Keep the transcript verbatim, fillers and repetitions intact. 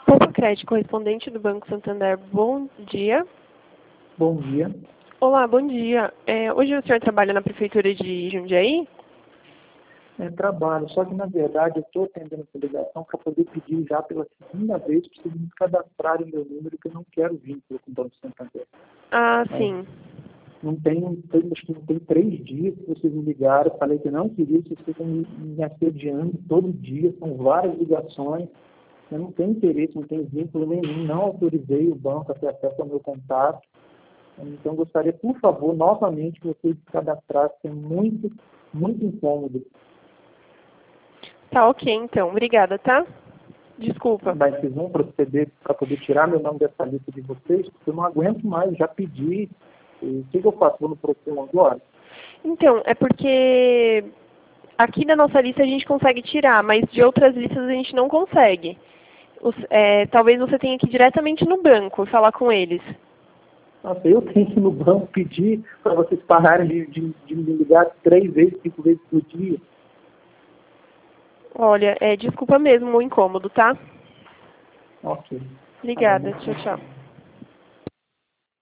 Popocred, correspondente do Banco Santander, bom dia. Bom dia. Olá, bom dia. É, hoje o senhor trabalha na Prefeitura de Jundiaí? É, trabalho, só que na verdade eu estou atendendo essa ligação para poder pedir já pela segunda vez para vocês me cadastrarem meu número, que eu não quero vínculo com o Banco Santander. Ah, É, sim. não tem, tem, acho que não tem três dias que vocês me ligaram, eu falei que não queria, vocês ficam me, me assediando todo dia, são várias ligações, eu não tenho interesse, não tenho vínculo nenhum, não autorizei o banco a ter acesso ao meu contato. Então, gostaria, por favor, novamente, que vocês se cadastrassem. É muito, muito incômodo. Tá ok, então. Obrigada, tá? Desculpa. Mas vocês vão proceder para poder tirar meu nome dessa lista de vocês? Porque eu não aguento mais, já pedi. E o que, que eu faço? Vou no Procon agora? Então, é porque aqui da nossa lista a gente consegue tirar, mas de outras listas a gente não consegue. Os, é, talvez você tenha que ir diretamente no banco e falar com eles. Nossa, eu tenho que ir no banco pedir para vocês pararem de, de, de me ligar três vezes, cinco vezes por dia. Olha, é, desculpa mesmo o incômodo, tá? Ok. Obrigada. Tá bom. Tchau, tchau.